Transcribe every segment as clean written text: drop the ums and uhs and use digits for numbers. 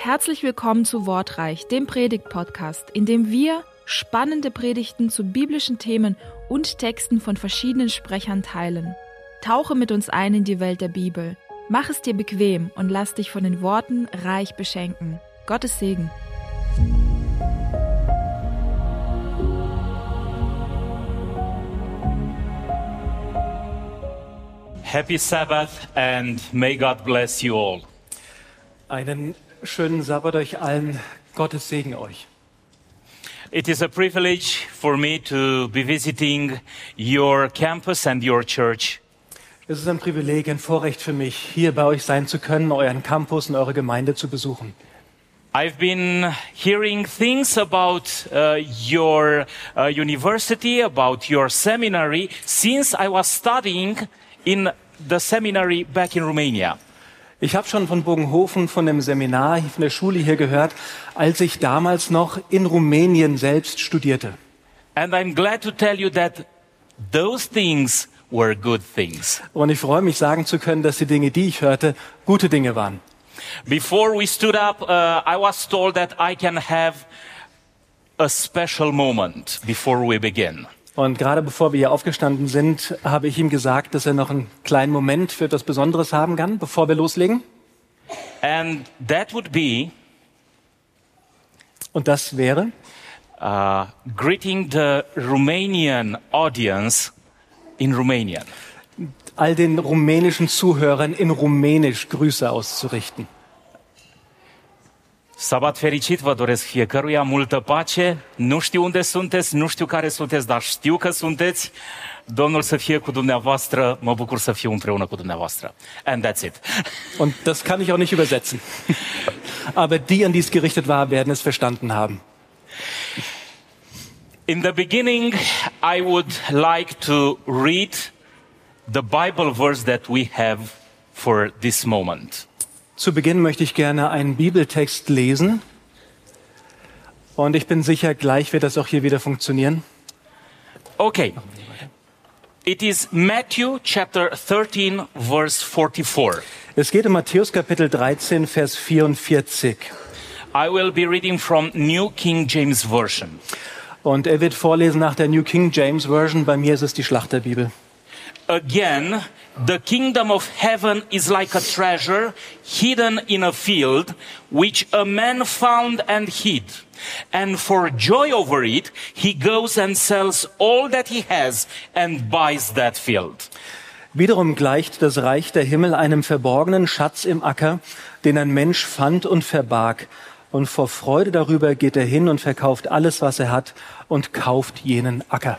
Herzlich willkommen zu Wortreich, dem Predigt-Podcast, in dem wir spannende Predigten zu biblischen Themen und Texten von verschiedenen Sprechern teilen. Tauche mit uns ein in die Welt der Bibel. Mach es dir bequem und lass dich von den Worten reich beschenken. Gottes Segen. Happy Sabbath and may God bless you all. Einen schönen Sabbat euch allen. Gottes Segen euch. It is a privilege for me to be visiting your campus and your church. Es ist ein Privileg, ein Vorrecht für mich, hier bei euch sein zu können, euren Campus und eure Gemeinde zu besuchen. I've been hearing things about your university, about your seminary, since I was studying in the seminary back in Romania. Ich habe schon von Bogenhofen, von dem Seminar, von der Schule hier gehört, als ich damals noch in Rumänien selbst studierte. And I'm glad to tell you that those things were good things. Und ich freue mich, sagen zu können, dass die Dinge, die ich hörte, gute Dinge waren. Before we stood up, I was told that I can have a special moment before we begin. Und gerade bevor wir hier aufgestanden sind, habe ich ihm gesagt, dass er noch einen kleinen Moment für etwas Besonderes haben kann, bevor wir loslegen. And that would be Und das wäre greeting the Romanian audience in Romanian. all den rumänischen Zuhörern in Rumänisch Grüße auszurichten. Sabat fericit vă doresc fiecăruia, multă pace. Nu știu unde sunteți, nu știu care sunteți, dar știu că sunteți. Domnul să fie cu dumneavoastră, mă bucur să fiu împreună cu dumneavoastră. And that's it. Und das kann ich auch nicht übersetzen. Aber die, an die es gerichtet war, werden es verstanden haben. In the beginning, I would like to read the Bible verse that we have for this moment. Zu Beginn möchte ich gerne einen Bibeltext lesen. Und ich bin sicher, gleich wird das auch hier wieder funktionieren. Okay. It is Matthew chapter 13 verse 44. Es geht um Matthäus Kapitel 13, Vers 44. I will be reading from New King James Version. Und er wird vorlesen nach der New King James Version. Bei mir ist es die Schlachterbibel. Again, the kingdom of heaven is like a treasure hidden in a field, which a man found and hid. And for joy over it, he goes and sells all that he has and buys that field. Wiederum gleicht das Reich der Himmel einem verborgenen Schatz im Acker, den ein Mensch fand und verbarg. Und vor Freude darüber geht er hin und verkauft alles, was er hat, und kauft jenen Acker.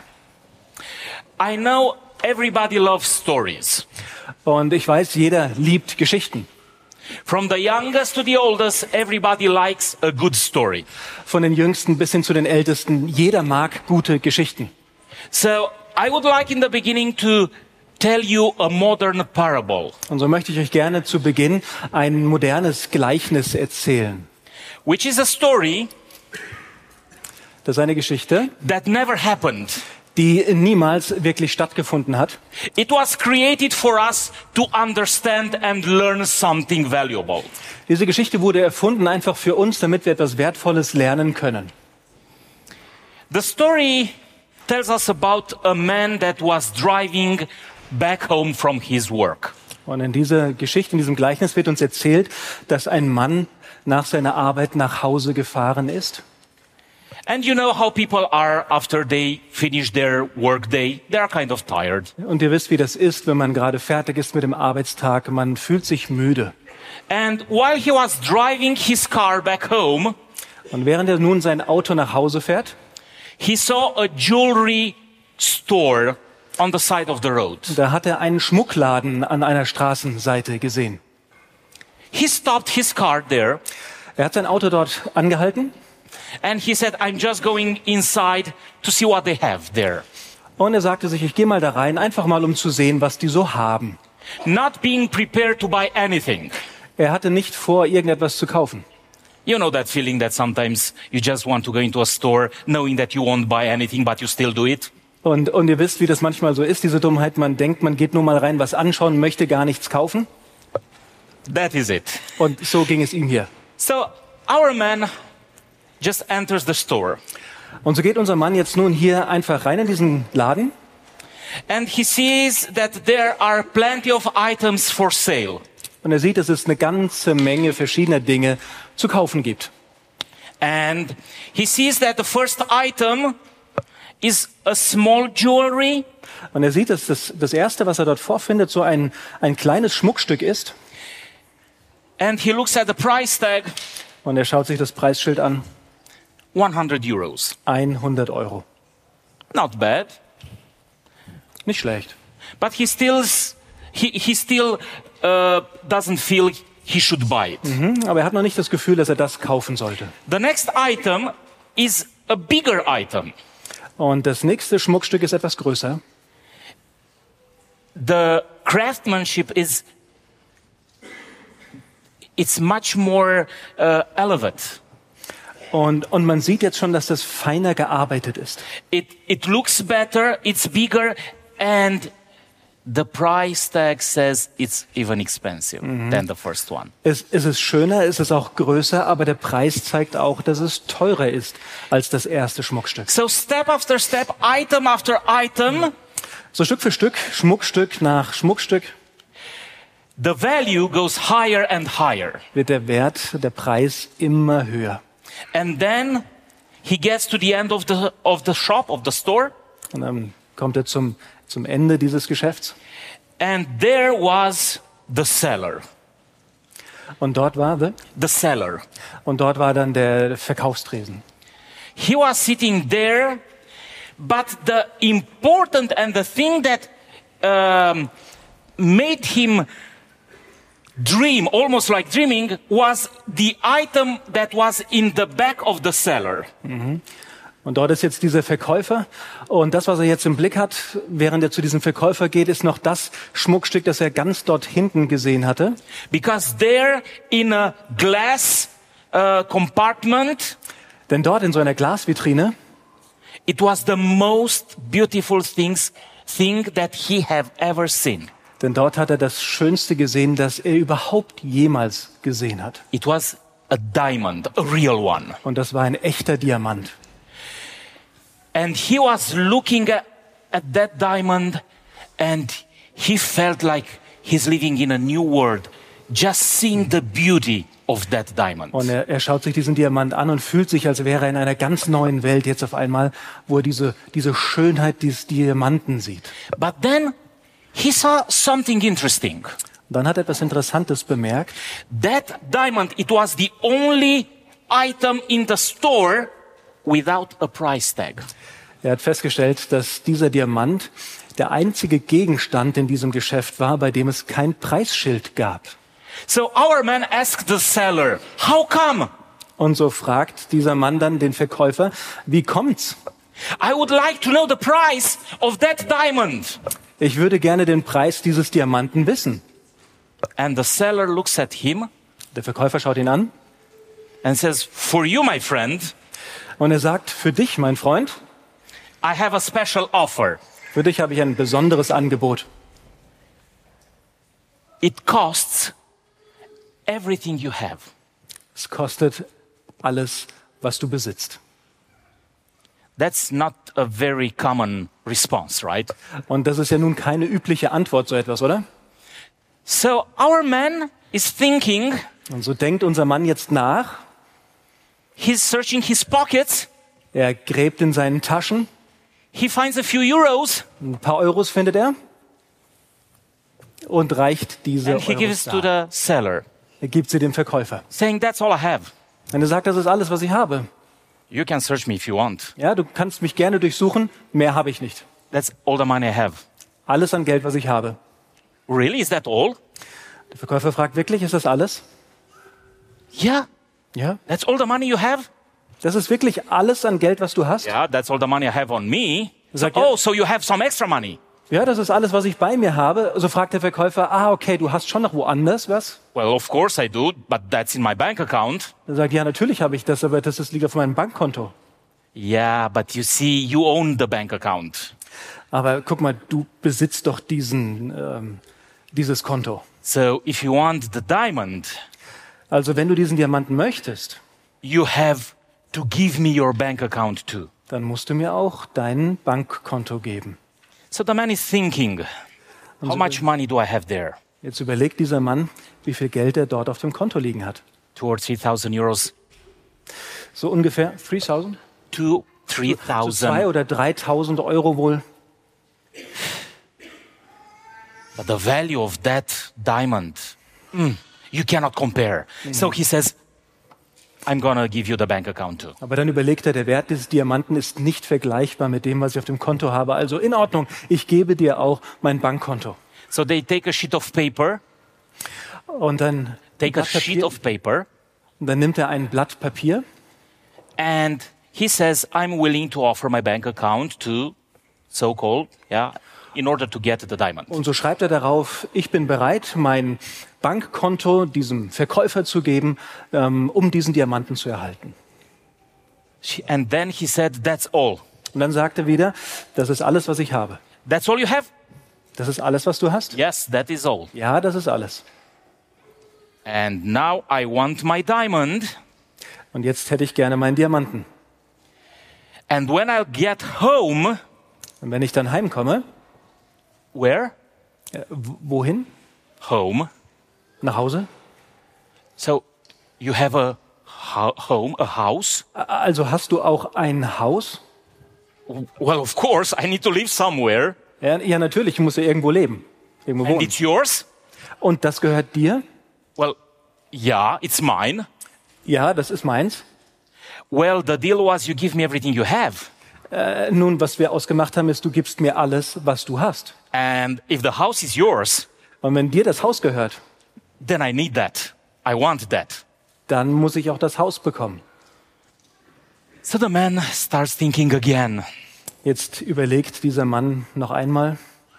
I know everybody loves stories. Und ich weiß, jeder liebt Geschichten. From the youngest to the oldest, everybody likes a good story. Von den Jüngsten bis hin zu den Ältesten, jeder mag gute Geschichten. So I would like in the beginning to tell you a modern parable, Und so möchte ich euch gerne zu Beginn ein modernes Gleichnis erzählen. which is a story Das ist eine Geschichte, that never happened. die niemals wirklich stattgefunden hat. It was created for us to understand and learn something valuable. Diese Geschichte wurde erfunden einfach für uns, damit wir etwas Wertvolles lernen können. The story tells us about a man that was driving back home from his work. Und in dieser Geschichte, in diesem Gleichnis wird uns erzählt, dass ein Mann nach seiner Arbeit nach Hause gefahren ist. And you know how people are after they finish their work day. They are kind of tired. Und ihr wisst, wie das ist, wenn man gerade fertig ist mit dem Arbeitstag. Man fühlt sich müde. And while he was driving his car back home, Und während er nun sein Auto nach Hause fährt, he saw a jewelry store on the side of the road. da hat er einen Schmuckladen an einer Straßenseite gesehen. He stopped his car there Er hat sein Auto dort angehalten and he said, I'm just going inside to see what they have there. und er sagte sich, ich gehe mal da rein, einfach mal um zu sehen, was die so haben. Not being prepared to buy anything. Er hatte nicht vor, irgendetwas zu kaufen. You know that feeling that sometimes you just want to go into a store knowing that you won't buy anything, but you still do it? Und ihr wisst, wie das manchmal so ist, diese Dummheit. Man denkt, man geht nur mal rein, was anschauen, möchte gar nichts kaufen. That is it. Und so ging es ihm hier. So our man just enters the store. Und so geht unser Mann jetzt nun hier einfach rein in diesen Laden And he sees that there are plenty of items for sale. und er sieht, dass es eine ganze Menge verschiedener Dinge zu kaufen gibt. And he sees that the first item is a small jewelry. Und er sieht, dass das Erste, was er dort vorfindet, so ein kleines Schmuckstück ist. And he looks at the price tag, Und er schaut sich das Preisschild an. 100 euros. 100 Euro. Not bad. Nicht schlecht. But he still doesn't feel he should buy it. Aber er hat noch nicht das Gefühl, dass er das kaufen sollte. The next item is a bigger item. Und das nächste Schmuckstück ist etwas größer. The craftsmanship it's much more elevated. Und man sieht jetzt schon, dass das feiner gearbeitet ist. It looks better, it's bigger, and the price tag says it's even expensive than the first one. Es ist schöner, es ist auch größer, aber der Preis zeigt auch, dass es teurer ist als das erste Schmuckstück. So step after step, item after item, So Stück für Stück, Schmuckstück nach Schmuckstück, the value goes higher and higher. wird der Wert, der Preis immer höher. And then he gets to the end of the shop, of the store, Und dann kommt er zum Ende dieses Geschäfts. and there was the seller. Und dort war The seller. Und dort war dann der Verkaufstresen. He was sitting there, but the important and the thing that made him dream, almost like dreaming, was the item that was in the back of the seller. Und dort ist jetzt dieser Verkäufer. Und das, was er jetzt im Blick hat, während er zu diesem Verkäufer geht, ist noch das Schmuckstück, das er ganz dort hinten gesehen hatte. Because there in a glass compartment, Denn dort in so einer Glasvitrine, it was the most beautiful thing that he have ever seen. denn dort hat er das Schönste gesehen, das er überhaupt jemals gesehen hat. It was a diamond, a real one. Und das war ein echter Diamant. And he was looking at that diamond and he felt like he's living in a new world, just seeing the beauty of that diamond. Und er schaut sich diesen Diamant an und fühlt sich, als wäre er in einer ganz neuen Welt jetzt auf einmal, wo er diese Schönheit dieses Diamanten sieht. But then he saw something interesting. Und dann hat er etwas Interessantes bemerkt. That diamond, it was the only item in the store without a price tag. Er hat festgestellt, dass dieser Diamant der einzige Gegenstand in diesem Geschäft war, bei dem es kein Preisschild gab. So our man asked the seller, how come? Und so fragt dieser Mann dann den Verkäufer, wie kommt's? I would like to know the price of that diamond. Ich würde gerne den Preis dieses Diamanten wissen. And the seller looks at him Der Verkäufer schaut ihn an and says, for you, my friend, und er sagt, für dich, mein Freund, I have a special offer. für dich habe ich ein besonderes Angebot. It costs everything you have. Es kostet alles, was du besitzt. That's not a very common response, right? Und das ist ja nun keine übliche Antwort, so etwas, oder? So our man is thinking, Und so denkt unser Mann jetzt nach. he's searching his pockets, Er gräbt in seinen Taschen. he finds a few euros, Ein paar Euros findet er und reicht diese and he gives Euros to dar. the seller, Er gibt sie dem Verkäufer. saying, that's all I have. Und er sagt, das ist alles, was ich habe. You can search me if you want. Ja, du kannst mich gerne durchsuchen. Mehr habe ich nicht. That's all the money I have. Alles an Geld, was ich habe. Really? Is that all? Der Verkäufer fragt, wirklich, ist das alles? Yeah, Ja. that's all the money you have? Das ist wirklich alles an Geld, was du hast? Yeah, that's all the money I have on me. Sagt er- Oh, so you have some extra money. Ja, das ist alles, was ich bei mir habe. So fragt der Verkäufer, okay, du hast schon noch woanders was? Well, of course I do, but that's in my bank account. Er sagt, ja, natürlich habe ich das, aber das liegt auf meinem Bankkonto. Yeah, but you see, you own the bank account. Aber guck mal, du besitzt doch dieses Konto. So if you want the diamond, Also wenn du diesen Diamanten möchtest, you have to give me your bank account too. Dann musst du mir auch dein Bankkonto geben. So the man is thinking, how much money do I have there? Jetzt überlegt dieser Mann, wie viel Geld er dort auf dem Konto liegen hat. 2,000 or 3,000 euros. So ungefähr 3.000? 2,000, So 3,000. 2.000 oder 3.000 Euro wohl. But the value of that diamond, you cannot compare. So he says, I'm gonna give you the bank account too. Aber dann überlegt er, der Wert dieses Diamanten ist nicht vergleichbar mit dem, was ich auf dem Konto habe. Also in Ordnung, ich gebe dir auch mein Bankkonto. So they take a sheet of paper, Und dann, take a sheet of paper, und dann nimmt er ein Blatt Papier and he says, I'm willing to offer my bank account to so-called, in order to get the diamond. und so schreibt er darauf, ich bin bereit, mein Bankkonto diesem Verkäufer zu geben, um diesen Diamanten zu erhalten. And then he said, that's all. Und dann sagt er wieder, das ist alles, was ich habe. That's all you have? Das ist alles, was du hast? Yes, that is all. Ja, das ist alles. And now I want my diamond. Und jetzt hätte ich gerne meinen Diamanten. And when I get home, Und wenn ich dann heimkomme, where? wohin? Home. Nach Hause? So you have a home, a house? Also hast du auch ein Haus? Well, of course, I need to live somewhere. Ja, natürlich, ich muss ja irgendwo leben. Irgendwo And wohnen. it's yours? Und das gehört dir? Well, yeah, it's mine. Ja, das ist meins. Well, the deal was you give me everything you have. Nun, was wir ausgemacht haben, ist, du gibst mir alles, was du hast. And if the house is yours, Und wenn dir das Haus gehört, then I need that. I want that. dann muss ich auch das Haus bekommen. So the man starts thinking again. Jetzt überlegt dieser Mann noch einmal.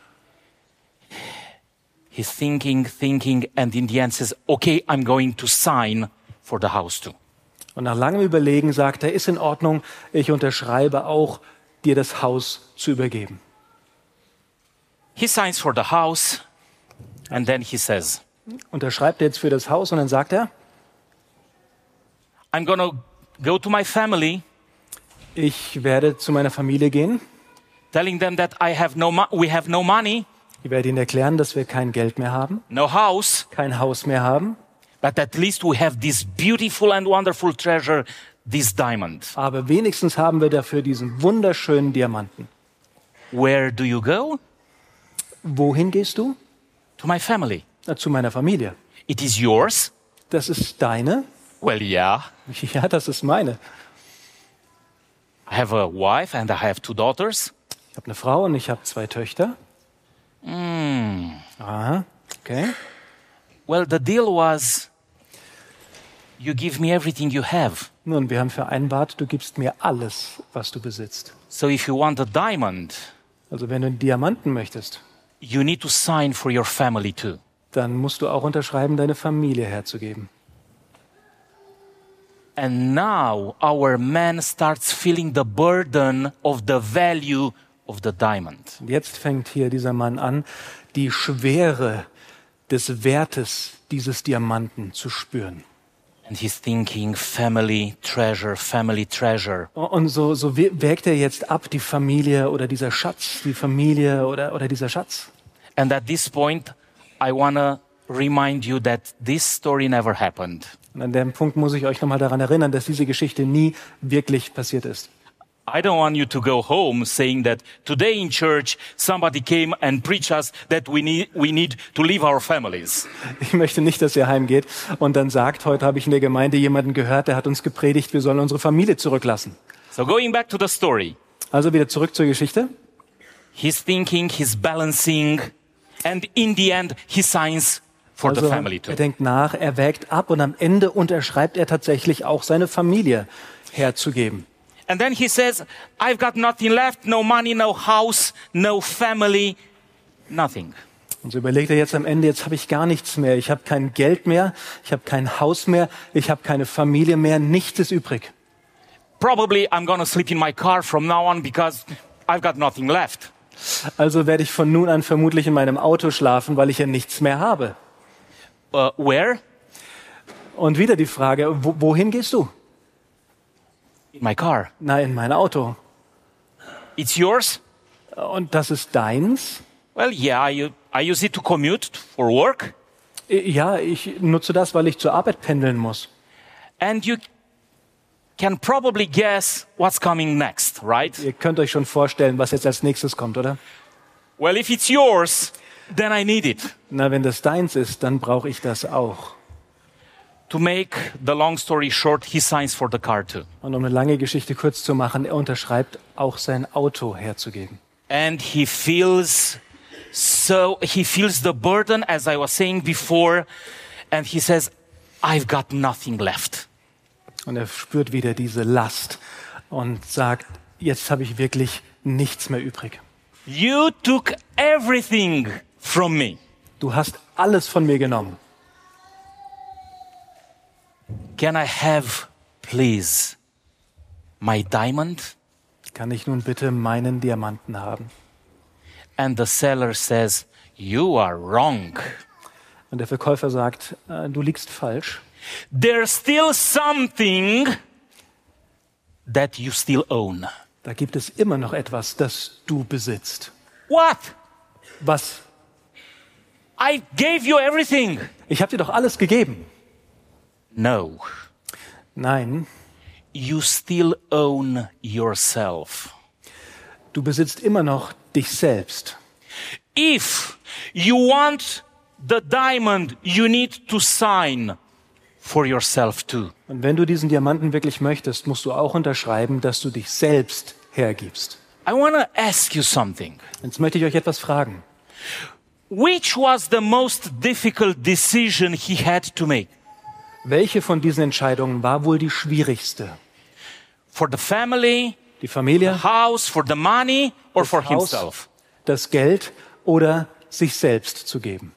He's thinking, and in the end says, okay, I'm going to sign for the house too. Und nach langem Überlegen sagt er, ist in Ordnung, ich unterschreibe auch, dir das Haus zu übergeben. He signs for the house, and then he says, Unterschreibt er jetzt für das Haus und dann sagt er, I'm gonna go to my family, ich werde zu meiner Familie gehen. telling them that we have no money, Ich werde ihnen erklären, dass wir kein Geld mehr haben, no house, kein Haus mehr haben, but at least we have this beautiful and wonderful treasure, this diamond. aber wenigstens haben wir dafür diesen wunderschönen Diamanten. Where do you go? Wohin gehst du? To my family. Zu meiner Familie. It is yours? Das ist deine? Well, yeah. Ja, das ist meine. I have a wife and I have 2 daughters. Ich habe eine Frau und ich habe 2 Töchter. Aha, okay. Well, the deal was you give me everything you have. Nun, wir haben vereinbart, du gibst mir alles, was du besitzt. So if you want a diamond, Also wenn du einen Diamanten möchtest, you need to sign for your family too. dann musst du auch unterschreiben, deine Familie herzugeben. And now our man starts feeling the burden of the value of the diamond. Und jetzt fängt hier dieser Mann an, die Schwere des Wertes dieses Diamanten zu spüren. And he's thinking family treasure, family treasure. Und so wägt er jetzt ab, die Familie oder dieser Schatz, die Familie oder dieser Schatz. And at this point, I want to remind you that this story never happened. Und an dem Punkt muss ich euch nochmal daran erinnern, dass diese Geschichte nie wirklich passiert ist. I don't want you to go home saying that today in church somebody came and preached us that we need to leave our families. Ich möchte nicht, dass ihr heimgeht und dann sagt, heute habe ich in der Gemeinde jemanden gehört, der hat uns gepredigt, wir sollen unsere Familie zurücklassen. So going back to the story, Also wieder zurück zur Geschichte. he's thinking, he's balancing, and in the end he signs for the Also family too. er denkt nach, er wägt ab und am Ende unterschreibt er tatsächlich auch seine Familie herzugeben. And then he says, I've got nothing left, no money, no house, no family, nothing. Und so überlegt er jetzt am Ende, jetzt habe ich gar nichts mehr. Ich habe kein Geld mehr, ich habe kein Haus mehr, ich habe keine Familie mehr, nichts ist übrig. Probably I'm going to sleep in my car from now on because I've got nothing left. Also werde ich von nun an vermutlich in meinem Auto schlafen, weil ich ja nichts mehr habe. Where? Und wieder die Frage, wohin gehst du? In my car. Na, in mein Auto. It's yours? Und das ist deins? Well, yeah, I use it to commute for work. Ja, ich nutze das, weil ich zur Arbeit pendeln muss. And you can probably guess what's coming next, right? Ihr könnt euch schon vorstellen, was jetzt als nächstes kommt, oder? Well, if it's yours, then I need it. Na, wenn das deins ist, dann brauche ich das auch. To make the long story short, he signs for the car too. Und um eine lange Geschichte kurz zu machen, er unterschreibt, auch sein Auto herzugeben. And he feels the burden, as I was saying before, and he says, I've got nothing left. Und er spürt wieder diese Last und sagt, jetzt habe ich wirklich nichts mehr übrig. You took everything from me. Du hast alles von mir genommen. Can I have, please, my diamond? Kann ich nun bitte meinen Diamanten haben? And the seller says, you are wrong. Und der Verkäufer sagt, du liegst falsch. There's still something that you still own. Da gibt es immer noch etwas, das du besitzt. What? Was? I gave you everything. Ich habe dir doch alles gegeben. No. Nein, You still own yourself. du besitzt immer noch dich selbst. If you want the diamond, you need to sign for yourself too. Und wenn du diesen Diamanten wirklich möchtest, musst du auch unterschreiben, dass du dich selbst hergibst. I want to ask you something. Jetzt möchte ich euch etwas fragen. Which was the most difficult decision he had to make? Welche von diesen Entscheidungen war wohl die schwierigste? For the family, Die Familie, house, for the money, or das for Haus, himself? das Geld oder sich selbst zu geben?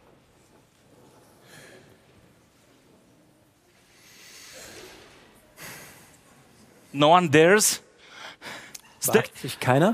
No one dares. Wagt sich keiner?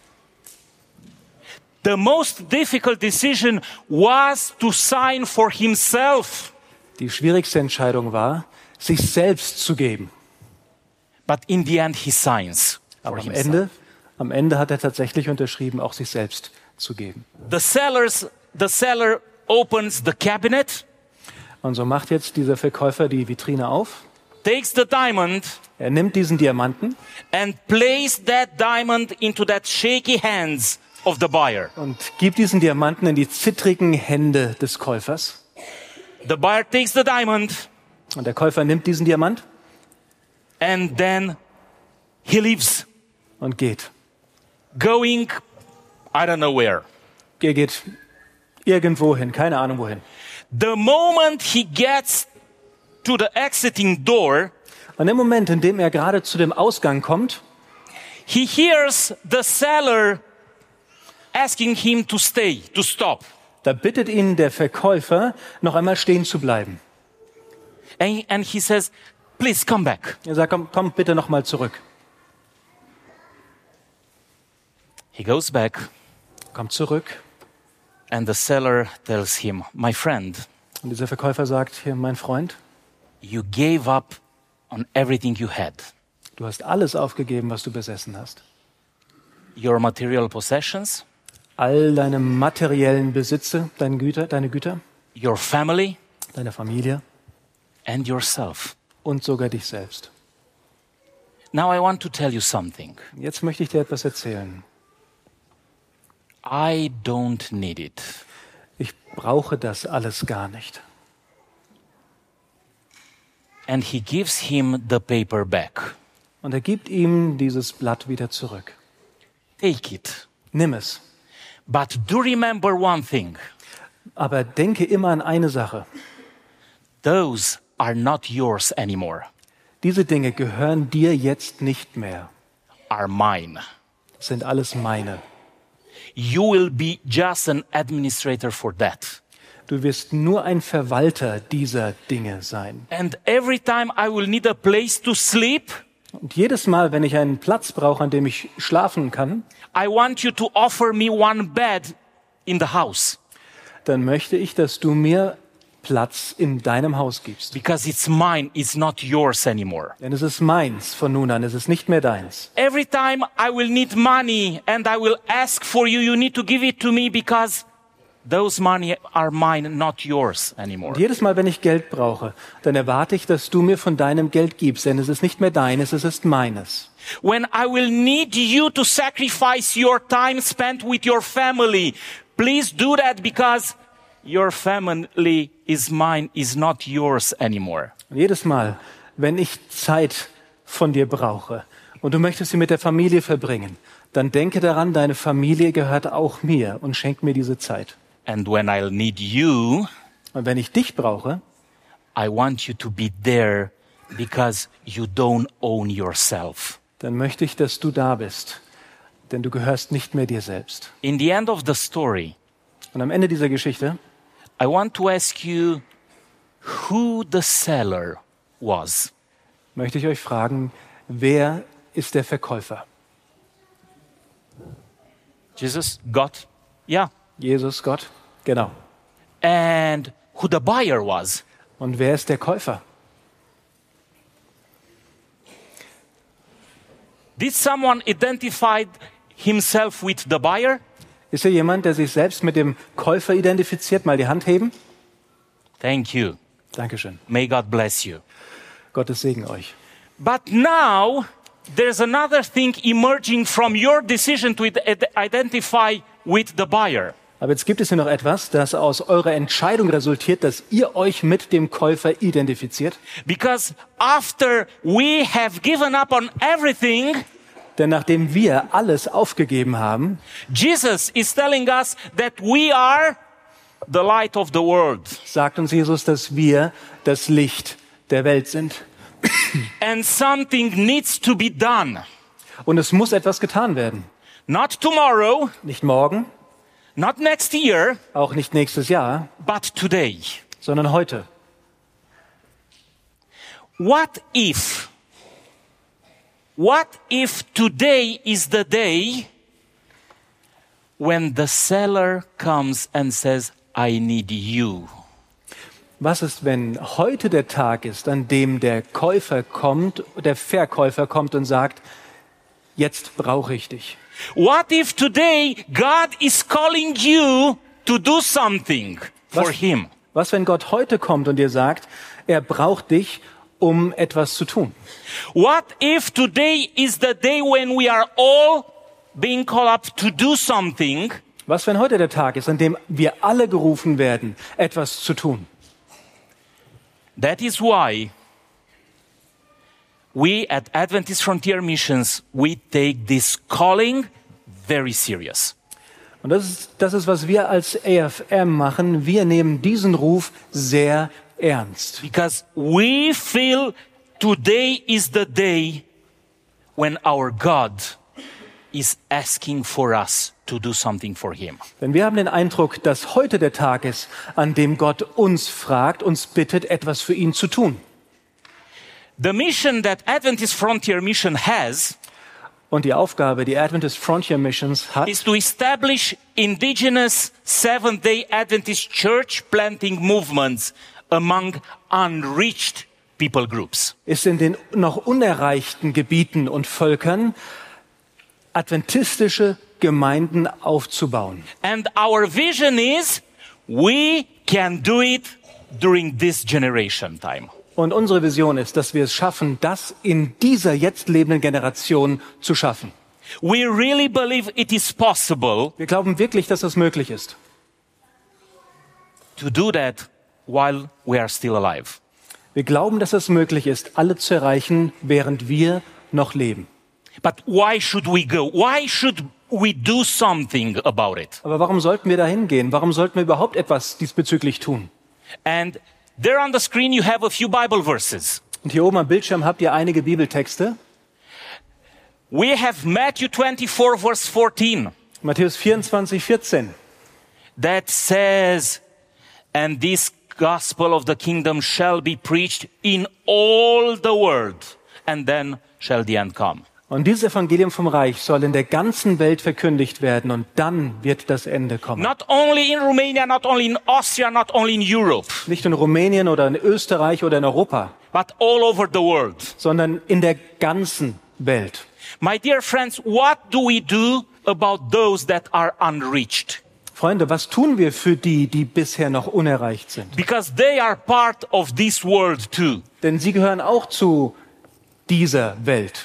The most difficult decision was to sign for himself. Die schwierigste Entscheidung war, sich selbst zu geben. But in the end, he signs for Aber himself. am Ende hat er tatsächlich unterschrieben, auch sich selbst zu geben. The seller opens the cabinet, Und so macht jetzt dieser Verkäufer die Vitrine auf. takes the diamond, Er nimmt diesen Diamanten and places that diamond into that shaky hands of the buyer. und gibt diesen Diamanten in die zittrigen Hände des Käufers. The buyer takes the diamond, Und der Käufer nimmt diesen Diamant and then he leaves, und geht. going, I don't know where. Er geht irgendwo hin, keine Ahnung wohin. The moment he gets to the exiting door, Und im Moment, in dem er gerade zu dem Ausgang kommt, he hears the seller asking him to stay, to stop. da bittet ihn der Verkäufer, noch einmal stehen zu bleiben. And he says, please come back. Er sagt, komm bitte noch mal zurück. He goes back, Kommt zurück. and the seller tells him, my friend, Und dieser Verkäufer sagt, hier, mein Freund, you gave up on everything you had. du hast alles aufgegeben, was du besessen hast. Your material possessions, All deine materiellen Besitze, deine Güter, your family, deine Familie and yourself. und sogar dich selbst. Now I want to tell you something. Jetzt möchte ich dir etwas erzählen. I don't need it. Ich brauche das alles gar nicht. And he gives him the paper back. Und er gibt ihm dieses Blatt wieder zurück. Take it. Nimm es. But do remember one thing. Aber denke immer an eine Sache. Those are not yours anymore, Diese Dinge gehören dir jetzt nicht mehr. are mine. Das sind alles meine. You will be just an administrator for that. Du wirst nur ein Verwalter dieser Dinge sein. And every time I will need a place to sleep, Und jedes Mal, wenn ich einen Platz brauche, an dem ich schlafen kann, I want you to offer me one bed in the house. dann möchte ich, dass du mir Platz in deinem Haus gibst. Because it's mine, it's not yours anymore. Denn es ist meins von nun an, es ist nicht mehr deins. Every time I will need money and I will ask for you, you need to give it to me because those money are mine, not yours anymore. Und jedes Mal, wenn ich Geld brauche, dann erwarte ich, dass du mir von deinem Geld gibst, denn es ist nicht mehr deines, es ist meines. When I will need you to sacrifice your time spent with your family, please do that because your family is mine, is not yours anymore. Und jedes Mal, wenn ich Zeit von dir brauche und du möchtest sie mit der Familie verbringen, dann denke daran, deine Familie gehört auch mir und schenk mir diese Zeit. And when I'll need you, Und wenn ich dich brauche, I want you to be there because you don't own yourself. dann möchte ich, dass du da bist, denn du gehörst nicht mehr dir selbst. In the end of the story, Und am Ende dieser Geschichte I want to ask you who the seller was. möchte ich euch fragen, wer ist der Verkäufer? Jesus, God? Yeah. Jesus, Gott? Genau. And who the buyer was. Und wer ist der Käufer? Did someone identify himself with the buyer? Ist hier jemand, der sich selbst mit dem Käufer identifiziert? Mal die Hand heben. Thank you. Dankeschön. May God bless you. Gottes Segen euch. But now there's another thing emerging from your decision to identify with the buyer. Aber jetzt gibt es hier noch etwas, das aus eurer Entscheidung resultiert, dass ihr euch mit dem Käufer identifiziert. Because after we have given up on everything, Denn nachdem wir alles aufgegeben haben, Jesus is telling us that we are the light of the world. sagt uns Jesus, dass wir das Licht der Welt sind. And something needs to be done. Und es muss etwas getan werden. Not tomorrow, Nicht morgen, not next year, auch nicht nächstes Jahr, but today. sondern heute. What if today is the day when the seller comes and says, I need you? Was ist, wenn heute der Tag ist, an dem der Verkäufer kommt und sagt, jetzt brauche ich dich? What if today God is calling you to do something for Him? Was, wenn Gott heute kommt und dir sagt, er braucht dich, um etwas zu tun? What if today is the day when we are all being called up to do something? Was, wenn heute der Tag ist, an dem wir alle gerufen werden, etwas zu tun? That is why we at Adventist Frontier Missions, we take this calling very serious. Und das ist, was wir als AFM machen. Wir nehmen diesen Ruf sehr ernst. Because we feel today is the day when our God is asking for us to do something for Him. Denn wir haben den Eindruck, dass heute der Tag ist, an dem Gott uns fragt, uns bittet, etwas für ihn zu tun. The mission that Adventist Frontier Mission has Und die Aufgabe, die Adventist Frontier Missions hat, is to establish indigenous Seventh-day Adventist church planting movements among unreached people groups. ist in den noch unerreichten Gebieten und Völkern adventistische Gemeinden aufzubauen. And our vision is we can do it during this generation time. Und unsere Vision ist, dass wir es schaffen, das in dieser jetzt lebenden Generation zu schaffen. We really believe it is possible Wir glauben wirklich, dass das möglich ist. to do that while we are still alive. Wir glauben, dass es möglich ist, alle zu erreichen, während wir noch leben. But why should we go? Why should we do something about it? Aber warum sollten wir da hingehen? Warum sollten wir überhaupt etwas diesbezüglich tun? And there on the screen you have a few Bible verses. Und hier oben am Bildschirm habt ihr einige Bibeltexte. We have Matthew 24 verse 14 Matthäus 24, 14. that says, and this gospel of the kingdom shall be preached in all the world, and then shall the end come. Und dieses Evangelium vom Reich soll in der ganzen Welt verkündigt werden und dann wird das Ende kommen. Not only in Romania, not only in Austria, not only in Europe, Nicht in Rumänien oder in Österreich oder in Europa, but all over the world. sondern in der ganzen Welt. My dear friends, what do we do about those that are unreached? Freunde, was tun wir für die, die bisher noch unerreicht sind? Because they are part of this world too. Denn sie gehören auch zu dieser Welt.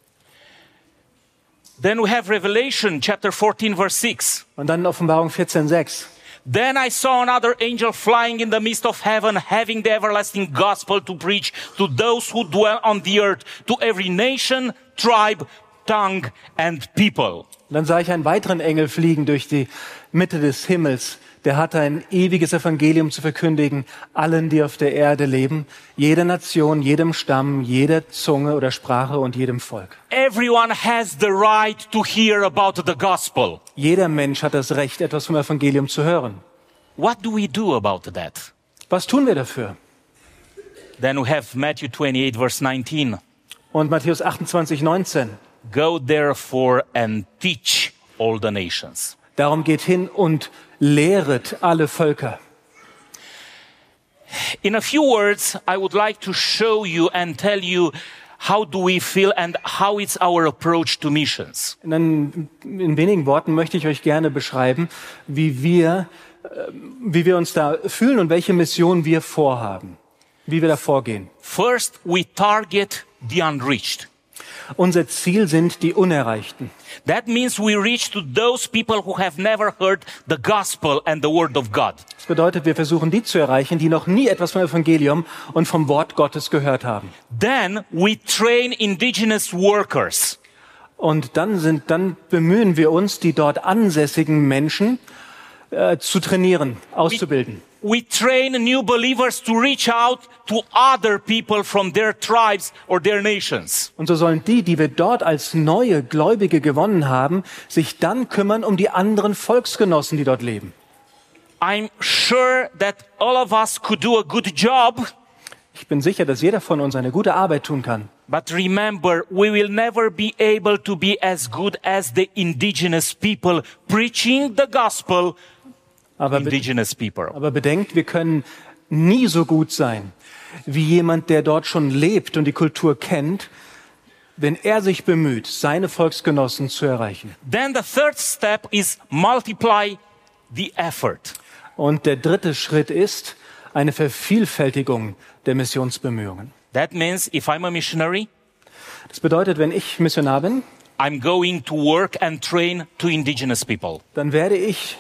Then we have Revelation chapter 14 verse 6. Und dann Offenbarung 14,6. Then I saw another angel flying in the midst of heaven, having the everlasting gospel to preach to those who dwell on the earth, to every nation, tribe, tongue and people. Und dann sah ich einen weiteren Engel fliegen durch die Mitte des Himmels. Der hatte ein ewiges Evangelium zu verkündigen, allen, die auf der Erde leben, jeder Nation, jedem Stamm, jeder Zunge oder Sprache und jedem Volk. Everyone has the right to hear about the gospel. Jeder Mensch hat das Recht, etwas vom Evangelium zu hören. What do we do about that? Was tun wir dafür? Then we have Matthew 28 verse 19. Und Matthäus 28,19. Go therefore and teach all the nations. Darum geht hin und lehret alle Völker. In a few words, I would like to show you and tell you how do we feel and how it's our approach to missions. In wenigen Worten möchte ich euch gerne beschreiben, wie wir uns da fühlen und welche Mission wir vorhaben, wie wir da vorgehen. First, we target the unreached. Unser Ziel sind die Unerreichten. That means we reach to those people who have never heard the gospel and the word of God. Das bedeutet, wir versuchen, die zu erreichen, die noch nie etwas vom Evangelium und vom Wort Gottes gehört haben. Then we train indigenous workers. Und dann bemühen wir uns, die dort ansässigen Menschen zu trainieren, auszubilden. We train new believers to reach out to other people from their tribes or their nations. Und so sollen die, die wir dort als neue Gläubige gewonnen haben, sich dann kümmern um die anderen Volksgenossen, die dort leben. I'm sure that all of us could do a good job. Ich bin sicher, dass jeder von uns eine gute Arbeit tun kann. But remember, we will never be able to be as good as the indigenous people preaching the gospel. Indigenous people. Aber bedenkt, wir können nie so gut sein wie jemand, der dort schon lebt und die Kultur kennt, wenn er sich bemüht, seine Volksgenossen zu erreichen. Then the third step is multiply the effort. Und der dritte Schritt ist eine Vervielfältigung der Missionsbemühungen. That means if I'm a missionary, das bedeutet, wenn ich Missionar bin, I'm going to work and train to indigenous people. Dann werde ich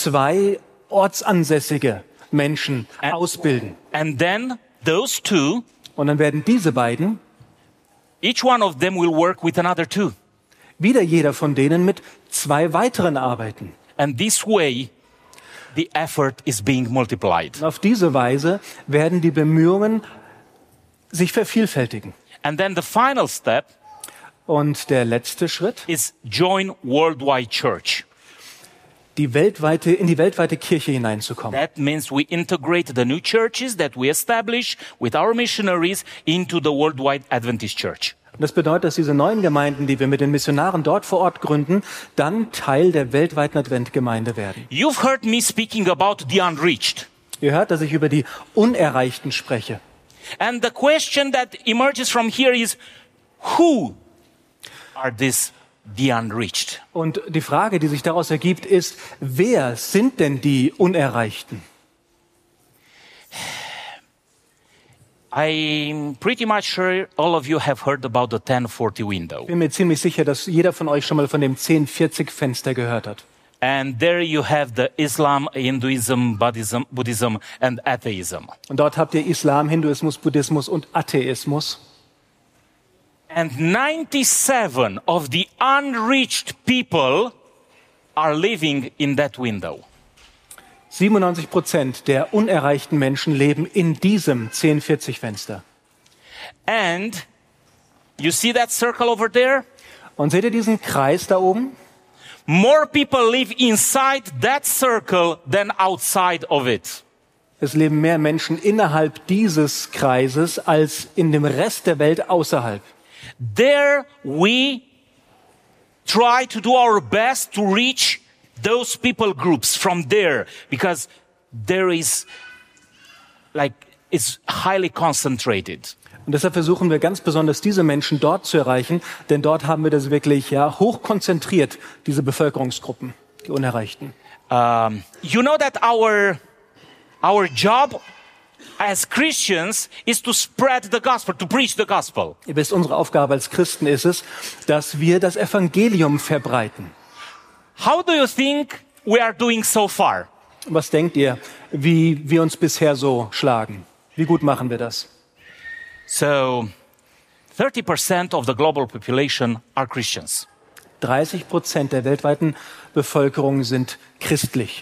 2 ortsansässige Menschen ausbilden. And then those two, und dann werden diese beiden, each one of them will work with another 2. Wieder jeder von denen mit 2 weiteren arbeiten. And this way, the effort is being multiplied. Und auf diese Weise werden die Bemühungen sich vervielfältigen. And then the final step, und der letzte Schritt, is join worldwide church. In die weltweite Kirche hineinzukommen. That means we integrate the new churches that we establish with our missionaries into the worldwide Adventist church. Und das bedeutet, dass diese neuen Gemeinden, die wir mit den Missionaren dort vor Ort gründen, dann Teil der weltweiten Adventgemeinde werden. You've heard me speaking about the unreached. Ihr hört, dass ich über die Unerreichten spreche. And the question that emerges from here is, who are these the unreached? Und die Frage, die sich daraus ergibt, ist, wer sind denn die Unerreichten? I'm pretty much sure all of you have heard about the 1040 window. Ich bin mir ziemlich sicher, dass jeder von euch schon mal von dem 1040-Fenster gehört hat. And there you have the Islam, Hinduism, Buddhism and atheism. Und dort habt ihr Islam, Hinduismus, Buddhismus und Atheismus. And 97 of the unreached people are living in that window. 97% der unerreichten Menschen leben in diesem 1040-Fenster. And you see that circle over there? Und seht ihr diesen Kreis da oben? More people live inside that circle than outside of it. Es leben mehr Menschen innerhalb dieses Kreises als in dem Rest der Welt außerhalb. There we try to do our best to reach those people groups from there, because there is it's highly concentrated. Und deshalb versuchen wir ganz besonders, diese Menschen dort zu erreichen, denn dort haben wir das wirklich hoch konzentriert, diese Bevölkerungsgruppen, die Unerreichten. You know that our job as Christians is to spread the gospel, to preach the gospel. Ihr wisst, unsere Aufgabe als Christen ist es, dass wir das Evangelium verbreiten. How do you think we are doing so far? Was denkt ihr, wie wir uns bisher so schlagen? Wie gut machen wir das? So, 30% of the global population are Christians. 30% der weltweiten Bevölkerung sind christlich.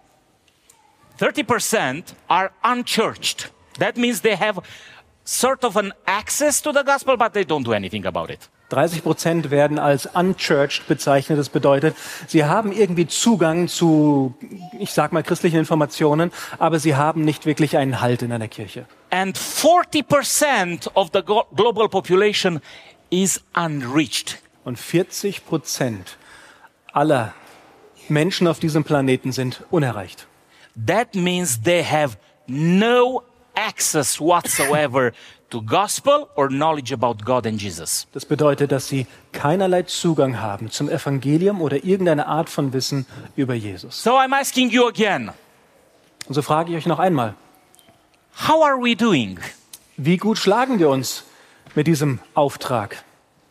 30% are unchurched. That means they have sort of an access to the gospel, but they don't do anything about it. 30% werden als unchurched bezeichnet. Das bedeutet, sie haben irgendwie Zugang zu, ich sag mal, christlichen Informationen, aber sie haben nicht wirklich einen Halt in einer Kirche. And 40% of the global population is unreached. Und 40% aller Menschen auf diesem Planeten sind unerreicht. That means they have no access whatsoever to gospel or knowledge about God and Jesus. Das bedeutet, dass sie keinerlei Zugang haben zum Evangelium oder irgendeine Art von Wissen über Jesus. So I'm asking you again, Und so frage ich euch noch einmal, how are we doing? wie gut schlagen wir uns mit diesem Auftrag?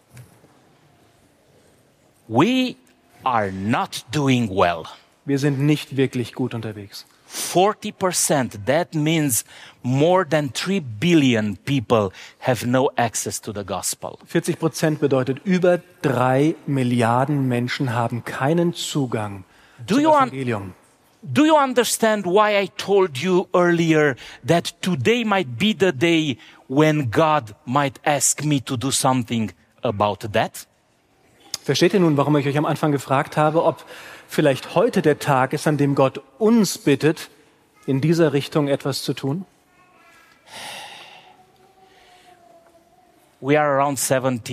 We are not doing well. Wir sind nicht wirklich gut unterwegs. 40%, that means more than 3 billion people have no access to the gospel. 40% bedeutet, über 3 Milliarden Menschen haben keinen Zugang zum Evangelium. Do you understand why I told you earlier that today might be the day when God might ask me to do something about that? Versteht ihr nun, warum ich euch am Anfang gefragt habe, ob vielleicht heute der Tag ist, an dem Gott uns bittet, in dieser Richtung etwas zu tun? We are around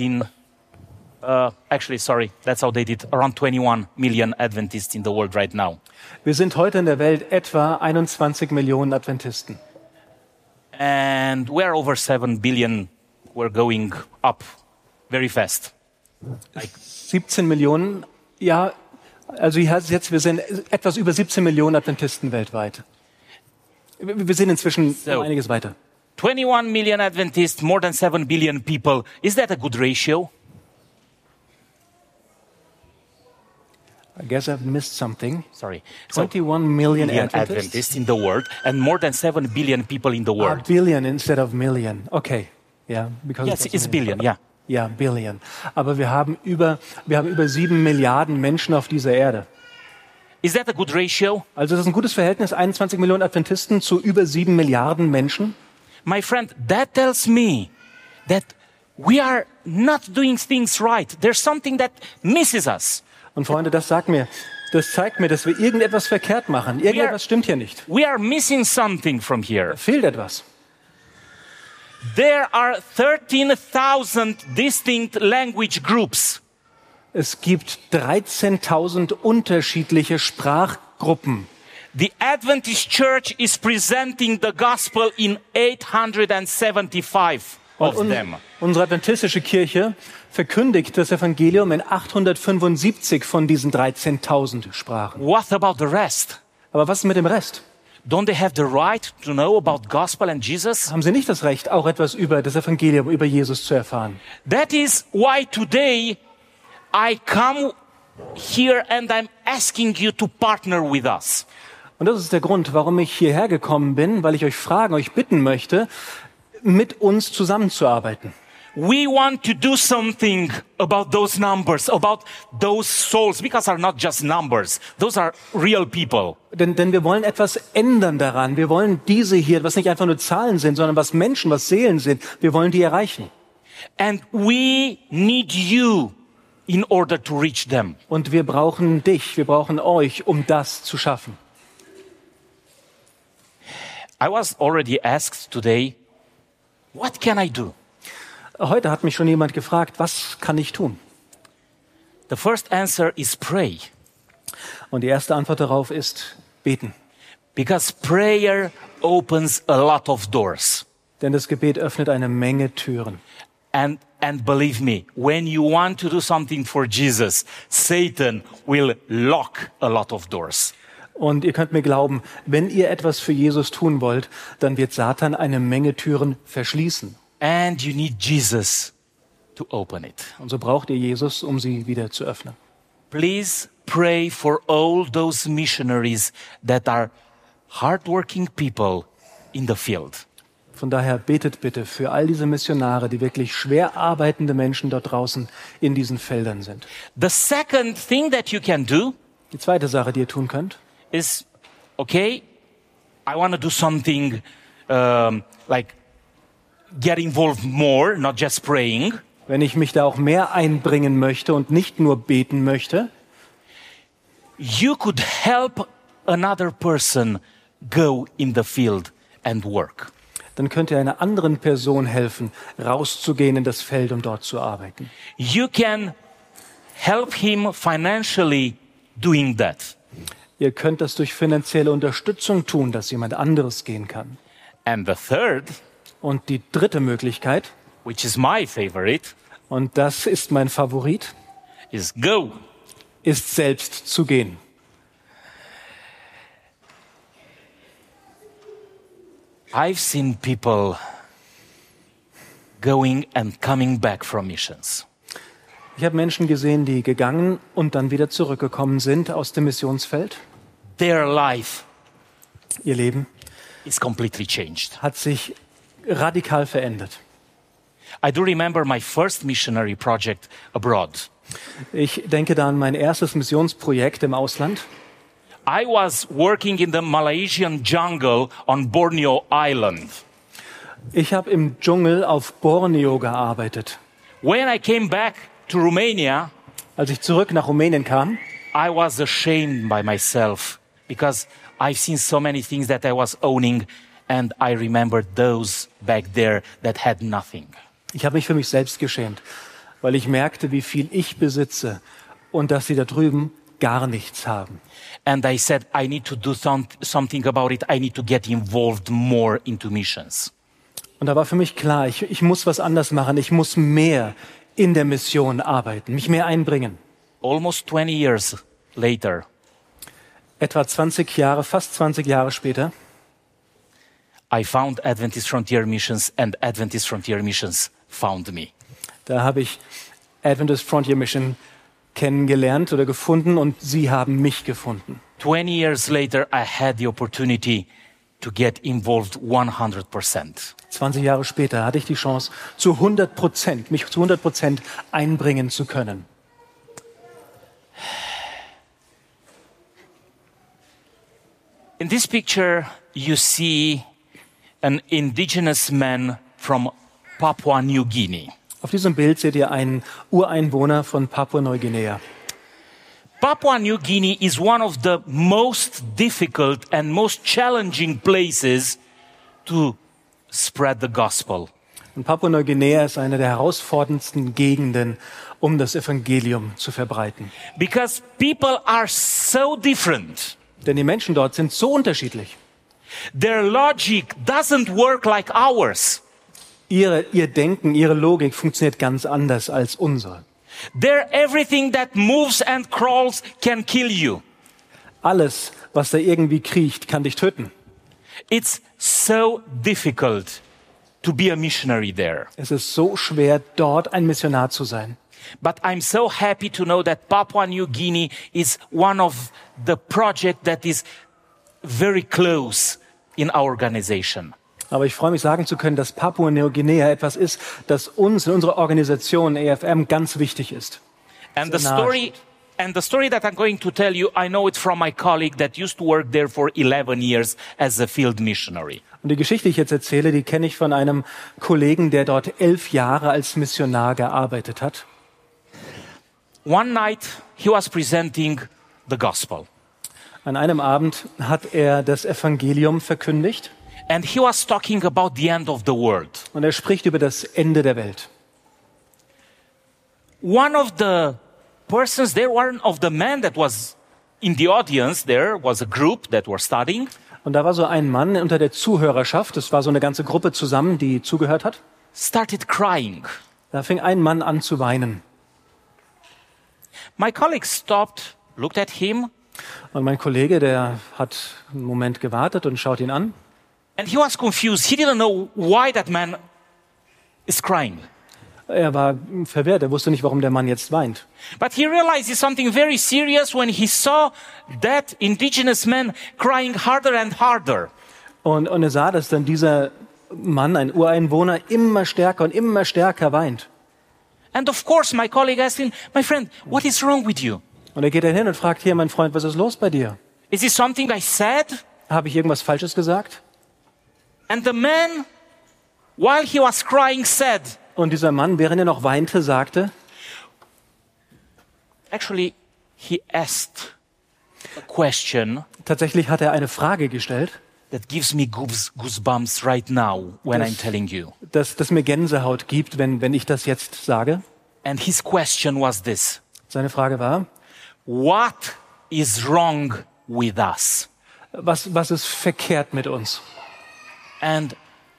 21 million Adventists in the world right now. Wir sind heute in der Welt etwa 21 Millionen Adventisten. And we're over 7 billion. We're going up very fast. 17 Millionen, ja, also jetzt, wir sind etwas über 17 Millionen Adventisten weltweit. Wir sind inzwischen einiges weiter. 21 million Adventists, more than 7 billion people. Is that a good ratio? I guess I've missed something. Sorry. 21 million Adventists? Adventists in the world and more than 7 billion people in the world. Billion instead of million. Okay. Yeah, because Yes, it's billion, yeah. Ja, Billion. Aber wir haben über 7 Milliarden Menschen auf dieser Erde. Is that a good ratio? Also das ist ein gutes Verhältnis, 21 Millionen Adventisten zu über 7 Milliarden Menschen. My friend, that tells me that we are not doing things right. There's something that misses us. Und Freunde, das zeigt mir, dass wir irgendetwas verkehrt machen. Irgendetwas stimmt hier nicht. We are missing something from here. Da fehlt etwas. There are 13,000 distinct language groups. Es gibt 13.000 unterschiedliche Sprachgruppen. The Adventist Church is presenting the gospel in 875 of them. Unsere adventistische Kirche verkündigt das Evangelium in 875 von diesen 13.000 Sprachen. What about the rest? Aber was ist mit dem Rest? Don't they have the right to know about gospel and Jesus? Haben sie nicht das Recht, auch etwas über das Evangelium, über Jesus zu erfahren? That is why today I come here and I'm asking you to partner with us. Und das ist der Grund, warum ich hierher gekommen bin, weil ich euch bitten möchte, mit uns zusammenzuarbeiten. We want to do something about those numbers, about those souls, because are not just numbers. Those are real people. Denn wir wollen etwas ändern daran. Wir wollen diese hier, was nicht einfach nur Zahlen sind, sondern was Menschen, was Seelen sind, wir wollen die erreichen. And we need you in order to reach them. Und wir brauchen dich, wir brauchen euch, um das zu schaffen. I was already asked today, what can I do? Heute hat mich schon jemand gefragt, was kann ich tun? The first answer is pray. Und die erste Antwort darauf ist beten. Because prayer opens a lot of doors. Denn das Gebet öffnet eine Menge Türen. And believe me, when you want to do something for Jesus, Satan will lock a lot of doors. Und ihr könnt mir glauben, wenn ihr etwas für Jesus tun wollt, dann wird Satan eine Menge Türen verschließen. And you need Jesus to open it. Und so braucht ihr Jesus, um sie wieder zu öffnen. Please pray for all those missionaries that are hardworking people in the field. Von daher betet bitte für all diese Missionare, die wirklich schwer arbeitende Menschen dort draußen in diesen Feldern sind. The second thing that you can do Die zweite Sache, die ihr tun könnt, is, okay, I want to do something like get involved more, not just praying. wenn ich mich da auch mehr einbringen möchte und nicht nur beten möchte, You could help another person go in the field and work. dann könnt ihr einer anderen Person helfen, rauszugehen in das Feld, um dort zu arbeiten. You can help him financially doing that. Ihr könnt das durch finanzielle Unterstützung tun, dass jemand anderes gehen kann. And the third, Und die dritte Möglichkeit, which is my favorite, und das ist mein Favorit, is go. ist selbst zu gehen. I've seen people going and coming back from missions. Ich habe Menschen gesehen, die gegangen und dann wieder zurückgekommen sind aus dem Missionsfeld. Their life Ihr Leben is completely changed. hat sich radikal verändert. I do remember my first missionary project abroad. Ich denke da an mein erstes Missionsprojekt im Ausland. I was working in the Malaysian jungle on Borneo Island. Ich habe im Dschungel auf Borneo gearbeitet. When I came back to Romania, Als ich zurück nach Rumänien kam, I was ashamed by myself because I've seen so many things that I was owning and I remembered those back there that had nothing. ich habe mich für mich selbst geschämt, weil ich merkte, wie viel ich besitze und dass sie da drüben gar nichts haben. And I said, I need to do something about it. I need to get involved more into missions. Und da war für mich klar, ich muss was anders machen. Ich muss mehr in der Mission arbeiten, mich mehr einbringen. Almost 20 years later, Etwa 20 Jahre, fast 20 Jahre später, I found Adventist Frontier Missions and Adventist Frontier Missions found me. da habe ich Adventist Frontier Mission kennengelernt oder gefunden und sie haben mich gefunden. 20 years later, I had the opportunity to get involved 100%. 20 Jahre später hatte ich die Chance, mich zu 100% einbringen zu können. In this picture, you see an indigenous man from Papua New Guinea. Auf diesem Bild seht ihr einen Ureinwohner von Papua-Neuguinea. Papua New Guinea is one of the most difficult and most challenging places to spread the gospel. Und Papua-Neuguinea ist eine der herausforderndsten Gegenden, um das Evangelium zu verbreiten. Because people are so different. Denn die Menschen dort sind so unterschiedlich. Their logic doesn't work like ours. Ihr Denken, ihre Logik funktioniert ganz anders als unsere. Everything that moves and crawls can kill you. Alles, was da irgendwie kriecht, kann dich töten. It's so difficult to be a missionary there. Es ist so schwer, dort ein Missionar zu sein. But I'm so happy to know that Papua New Guinea is one of the projects that is very close in our organization. Aber ich freue mich, sagen zu können, dass Papua-Neuguinea etwas ist, das uns in unserer Organisation EFM ganz wichtig ist. And the story that I'm going to tell you, I know it from my colleague that used to work there for 11 years as a field missionary. Und die Geschichte, die ich jetzt erzähle, die kenne ich von einem Kollegen, der dort 11 Jahre als Missionar gearbeitet hat. One night he was presenting the gospel. An einem Abend hat er das Evangelium verkündigt. And he was talking about the end of the world. Und er spricht über das Ende der Welt. One of the persons, there one of the men that was in the audience, there was a group that were studying. Und da war so ein Mann unter der Zuhörerschaft, es war so eine ganze Gruppe zusammen, die zugehört hat. Started crying. Da fing ein Mann an zu weinen. My colleague stopped, looked at him, Und mein Kollege, der hat einen Moment gewartet und schaut ihn an. and he was confused. He didn't know why that man is crying. Er war verwirrt, er wusste nicht, warum der Mann jetzt weint. But he realized something very serious when he saw that indigenous man crying harder and harder. Und er sah, dass dann dieser Mann, ein Ureinwohner, immer stärker und immer stärker weint. And of course, my colleague asked him, my friend, what is wrong with you? Und er geht dann hin und fragt, hier, mein Freund, was ist los bei dir? Is it something I said? Habe ich irgendwas Falsches gesagt? And the man, while he was crying, said, Und dieser Mann, während er noch weinte, sagte, actually, he asked a question tatsächlich hat er eine Frage gestellt, that gives me goosebumps right now when I'm telling you. dass mir Gänsehaut gibt, wenn ich das jetzt sage. And his question was this: Seine Frage war, what is wrong with us? was ist verkehrt mit uns? And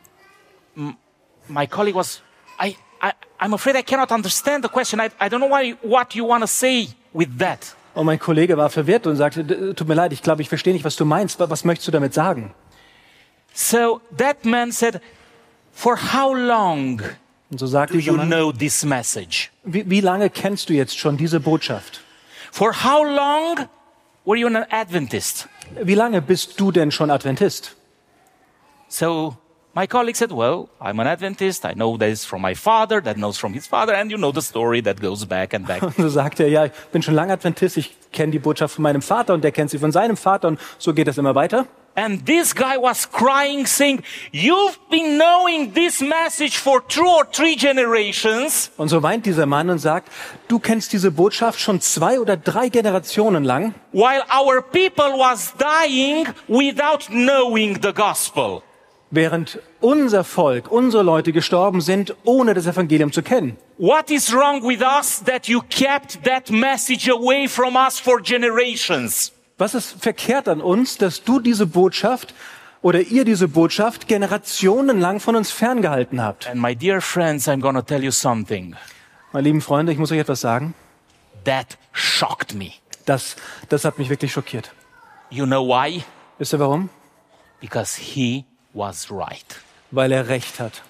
my colleague was, I'm afraid I cannot understand the question. I don't know what you want to say with that. Und mein Kollege war verwirrt und sagte, tut mir leid, ich glaube, ich verstehe nicht, was du meinst. Was möchtest du damit sagen? So that man said, for how long Und so sagte do dieser you Mann, know this message? wie lange kennst du jetzt schon diese Botschaft? For how long were you an Adventist? Wie lange bist du denn schon Adventist? So my colleague said, well, I'm an Adventist. I know this from my father, that knows from his father, and you know the story that goes back and back. Und so sagte er, ja, ich bin schon lange Adventist, ich kenne die Botschaft von meinem Vater und der kennt sie von seinem Vater und so geht das immer weiter. And this guy was crying, saying, you've been knowing this message for 2 or 3 generations. Und so weint dieser Mann und sagt, du kennst diese Botschaft schon 2 oder 3 Generationen lang, While our people was dying without knowing the gospel. während unser Volk, unsere Leute gestorben sind, ohne das Evangelium zu kennen. What is wrong with us that you kept that message away from us for generations? Was ist verkehrt an uns, dass du diese Botschaft oder ihr diese Botschaft generationenlang von uns ferngehalten habt? And my dear friends, I'm going to tell you something. Meine lieben Freunde, ich muss euch etwas sagen. That shocked me. Das hat mich wirklich schockiert. You know why? Wisst ihr warum? Because he was right. Weil er recht hat.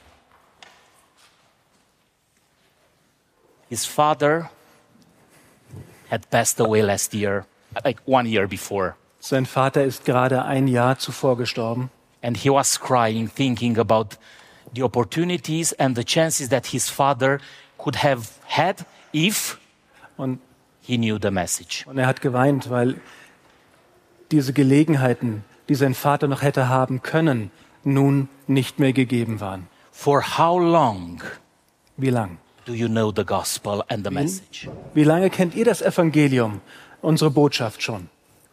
His father had passed away last year, like 1 year before. Sein Vater ist gerade ein Jahr zuvor gestorben. And he was crying, thinking about the opportunities and the chances that his father could have had if Und he knew the message. er hat geweint, weil diese Gelegenheiten, die sein Vater noch hätte haben können, nun nicht mehr gegeben waren. For how long Wie lang? do you know the gospel and the message? Wie lange kennt ihr das Evangelium, unsere Botschaft schon?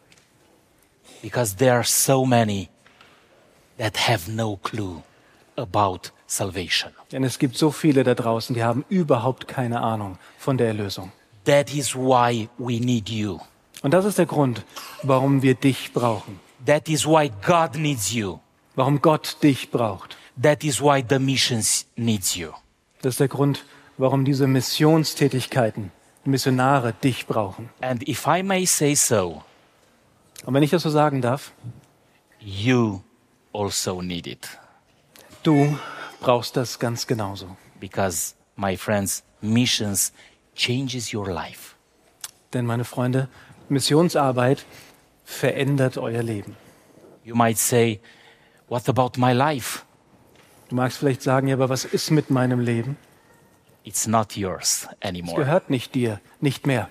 Because there are so many that have no clue about salvation. Denn es gibt so viele da draußen, die haben überhaupt keine Ahnung von der Erlösung. That is why we need you. Und das ist der Grund, warum wir dich brauchen. That is why God needs you. Warum Gott dich braucht. That is why the missions needs you. Das ist der Grund, warum diese Missionstätigkeiten, Missionare dich brauchen. And if I may say so, Und wenn ich das so sagen darf, you also need it. du brauchst das ganz genauso. Because, my friends, missions changes your life. Denn meine Freunde, Missionsarbeit verändert euer Leben. You might say, what about my life? Du magst vielleicht sagen, ja, aber was ist mit meinem Leben? It's not yours Es anymore. gehört nicht dir, nicht mehr.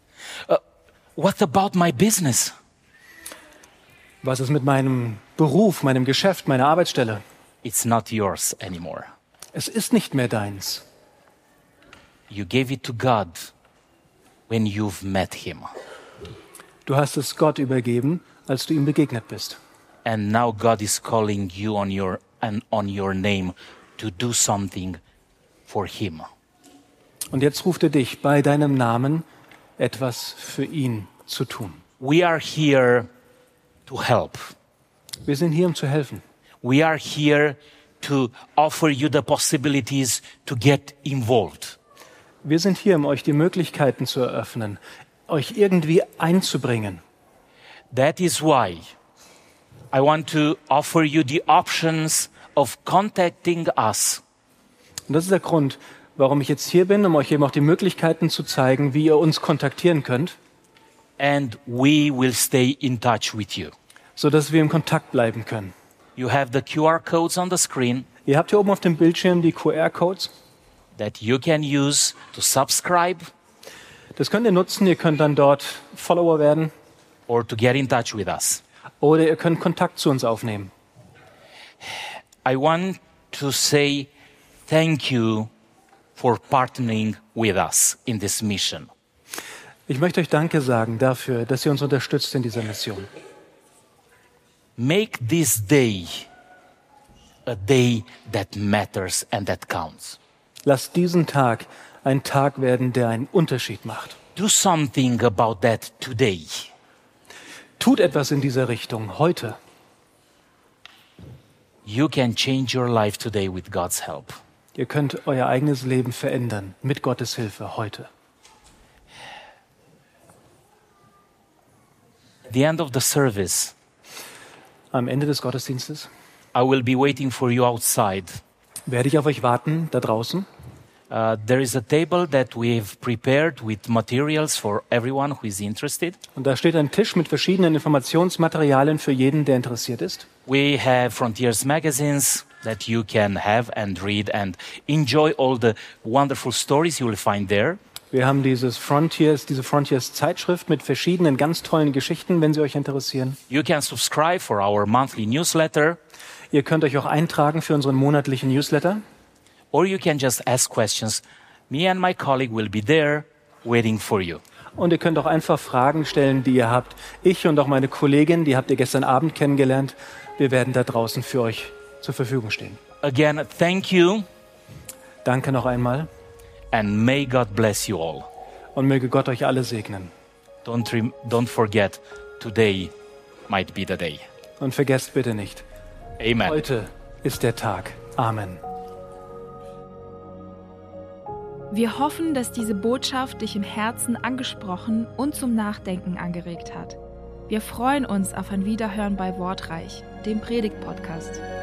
What about my business? Was ist mit meinem Beruf, meinem Geschäft, meiner Arbeitsstelle? It's not yours anymore. Es ist nicht mehr deins. You gave it to God when you've met Him. Du hast es Gott übergeben, als du ihm begegnet bist. And now God is calling you on your name to do something for Him. Und jetzt ruft er dich bei deinem Namen, etwas für ihn zu tun. We are here to help. Wir sind hier, um zu helfen. We are here to offer you the possibilities to get involved. Wir sind hier, um euch die Möglichkeiten zu eröffnen, euch irgendwie einzubringen. That is why I want to offer you the options of contacting us. Und das ist der Grund, warum ich jetzt hier bin, um euch eben auch die Möglichkeiten zu zeigen, wie ihr uns kontaktieren könnt. And we will stay in touch with you. Sodass wir im Kontakt bleiben können. You have the QR codes on the screen Ihr habt hier oben auf dem Bildschirm die QR-Codes. that you can use to subscribe Das könnt ihr nutzen, ihr könnt dann dort Follower werden or to get in touch with us. oder ihr könnt Kontakt zu uns aufnehmen. I want to say thank you for partnering with us in this mission. Ich möchte euch Danke sagen dafür, dass ihr uns unterstützt in dieser Mission. Make this day a day that matters and that counts. Lasst diesen Tag ein Tag werden, der einen Unterschied macht. Do something about that today. Tut etwas in dieser Richtung heute. You can change your life today with God's help. Ihr könnt euer eigenes Leben verändern mit Gottes Hilfe heute. At the end of the service, Am Ende des Gottesdienstes I will be waiting for you outside. werde ich auf euch warten, da draußen. There is a table that we've prepared with materials for everyone who is interested. Und da steht ein Tisch mit verschiedenen Informationsmaterialien für jeden, der interessiert ist. We have Frontiers magazines that you can have and read and enjoy all the wonderful stories you will find there. Wir haben diese Frontiers Zeitschrift mit verschiedenen ganz tollen Geschichten, wenn sie euch interessieren. You can subscribe for our monthly newsletter, Ihr könnt euch auch eintragen für unseren monatlichen Newsletter. or you can just ask questions. Me and my colleague will be there waiting for you. Und ihr könnt auch einfach Fragen stellen, die ihr habt. Ich und auch meine Kollegin, die habt ihr gestern Abend kennengelernt. Wir werden da draußen für euch zur Verfügung stehen. Again, thank you Danke noch einmal and may God bless you all. und möge Gott euch alle segnen. Don't forget, today might be the day. Und vergesst bitte nicht, Amen. heute ist der Tag. Amen. Wir hoffen, dass diese Botschaft dich im Herzen angesprochen und zum Nachdenken angeregt hat. Wir freuen uns auf ein Wiederhören bei Wortreich, dem Predigt-Podcast.